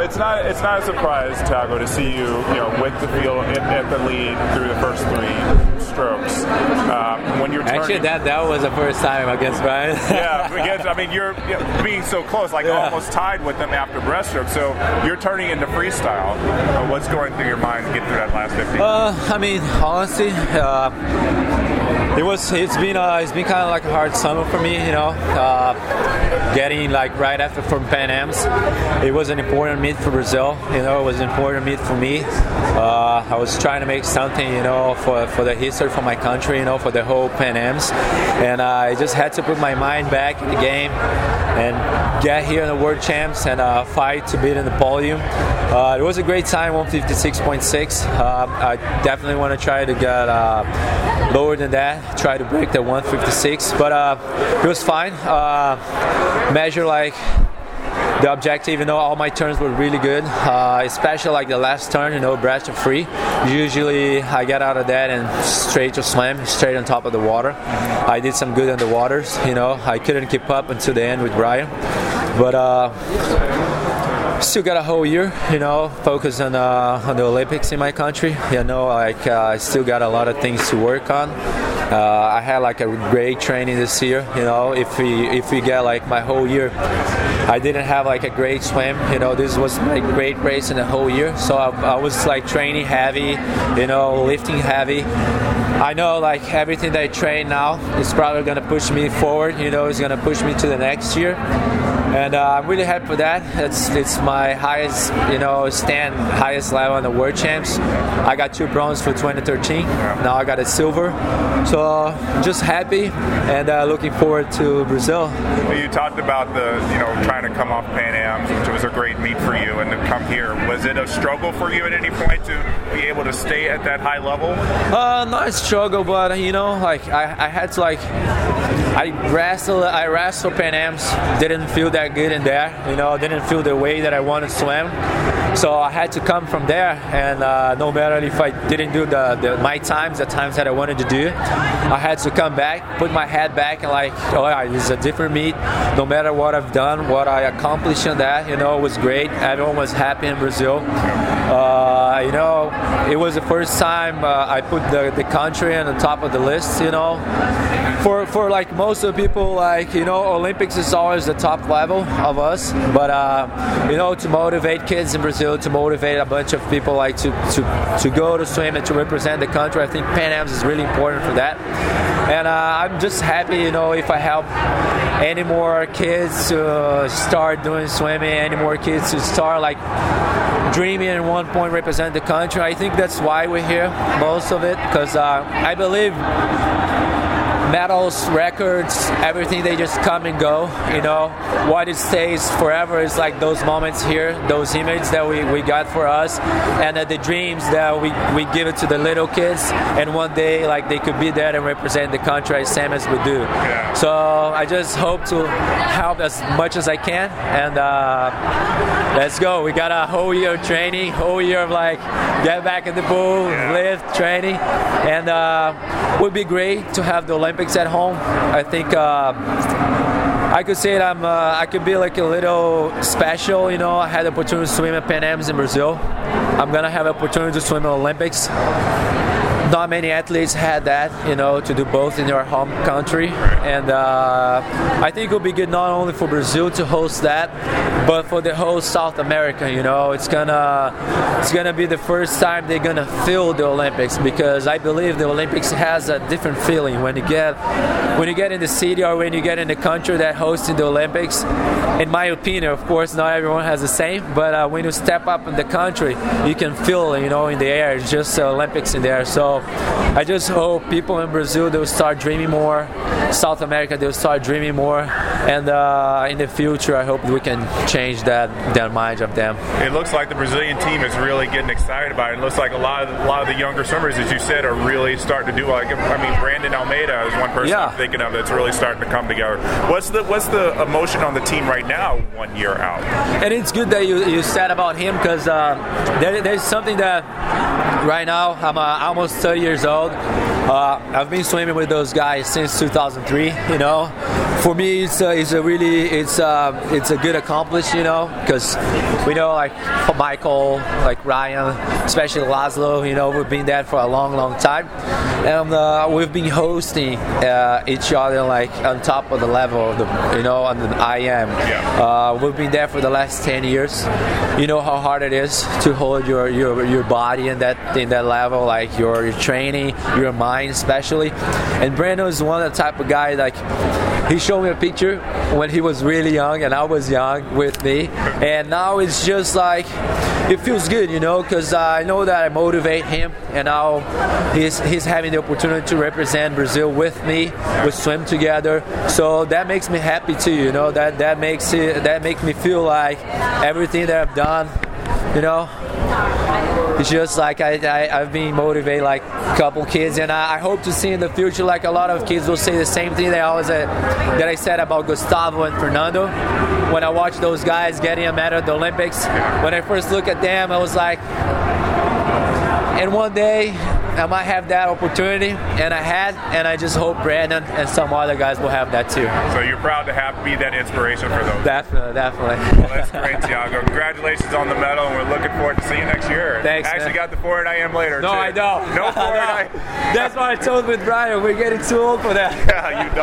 it's not a surprise, Thiago, to see you with the field at the lead through the first 3 strokes. When you're turning, actually, that was the first time against Brian. You're being so close, almost tied with them after breaststroke. So you're turning into freestyle. What's going through your mind to get through that last 50? Honestly, it's been kind of like a hard summer for me, getting right after from Pan Am's. It was an important meet for Brazil, it was an important meet for me. I was trying to make something, for the history for my country, for the whole Pan Am's, and I just had to put my mind back in the game and get here in the World Champs and fight to beat in the podium. It was a great time, 156.6. I definitely want to try to get lower than that, try to break the 156, but it was fine. Measure the objective, all my turns were really good, especially the last turn, breaststroke free. Usually I get out of that and straight to slam, straight on top of the water. I did some good on the waters, I couldn't keep up until the end with Brian, but still got a whole year, focus on the Olympics in my country. I still got a lot of things to work on. I had a great training this year. If we get my whole year, I didn't have a great swim. This was my great race in the whole year. So I was training heavy, lifting heavy. I know everything that I train now is probably going to push me forward. It's going to push me to the next year. And I'm really happy for that. It's my highest, highest level on the World Champs. I got 2 bronze for 2013. Now I got a silver. So just happy and looking forward to Brazil. You talked about trying to come off Pan Am's, which was a great meet for you, and to come here. Was it a struggle for you at any point to be able to stay at that high level? Not a struggle, but I had to I wrestled Pan Am's, didn't feel that good in there, didn't feel the way that I wanted to swim. So I had to come from there, and no matter if I didn't do my times, the times that I wanted to do, I had to come back, put my head back, and this is a different meet. No matter what I've done, what I accomplished in that, it was great. Everyone was happy in Brazil. It was the first time I put the country on the top of the list. For most of the people, Olympics is always the top level of us. But to motivate kids in Brazil, to motivate a bunch of people to go to swim and to represent the country, I think Pan Am's is really important for that. And I'm just happy, if I help any more kids to start doing swimming, any more kids to start dreaming and one point represent the country. I think that's why we're here, most of it, because I believe medals, records, everything, they just come and go. What it stays forever is those moments here, those images that we got for us, and the dreams that we give it to the little kids, and one day they could be there and represent the country same as we do. Yeah. So I just hope to help as much as I can, and let's go. We got a whole year of training, whole year of get back in the pool, lift, training, and it would be great to have the Olympics at home. I think I could say that I could be a little special. I had the opportunity to swim at Pan Am's in Brazil. I'm gonna have the opportunity to swim at Olympics. Not many athletes had that, to do both in their home country, and I think it will be good not only for Brazil to host that, but for the whole South America. It's gonna be the first time they're gonna feel the Olympics, because I believe the Olympics has a different feeling when you get in the city or when you get in the country that hosting the Olympics. In my opinion, of course, not everyone has the same, but when you step up in the country, you can feel, in the air, it's just Olympics in there. So I just hope people in Brazil, they'll start dreaming more. South America, they'll start dreaming more. And in the future, I hope we can change that mind of them. It looks like the Brazilian team is really getting excited about it. It looks like a lot of the younger swimmers, as you said, are really starting to do. Brandon Almeida is one person I'm thinking of that's really starting to come together. What's the emotion on the team right now, 1 year out? And it's good that you said about him, because there's something that right now I'm almost 30 years old. I've been swimming with those guys since 2003. For me, it's a good accomplishment, because we know like Michael, like Ryan, especially Laszlo, we've been there for a long time, and we've been hosting each other like on top of the level of on the IM. Yeah. We've been there for the last 10 years. You know how hard it is to hold your body in that level, like your training, your mind especially. And Brandon is one of the type of guy, like, he showed me a picture when he was really young and I was young with me, and now it's just like it feels good, because I know that I motivate him, and now he's having the opportunity to represent Brazil with me. We swim together, so that makes me happy too. That makes me feel like everything that I've done, it's just like I've been motivated like a couple kids, and I hope to see in the future like a lot of kids will say the same thing that I said about Gustavo and Fernando. When I watched those guys getting a medal at the Olympics, when I first looked at them, I was like, and one day I might have that opportunity, and I just hope Brandon and some other guys will have that too. So you're proud to be that inspiration for those. Definitely. Well, that's great, Thiago. Congratulations on the medal, and we're looking forward to seeing you next year. Thanks, I actually man. got the 400 IM later. No, too. I don't. No 400 IM. That's what I told with Brian. We're getting too old for that. Yeah, you don't.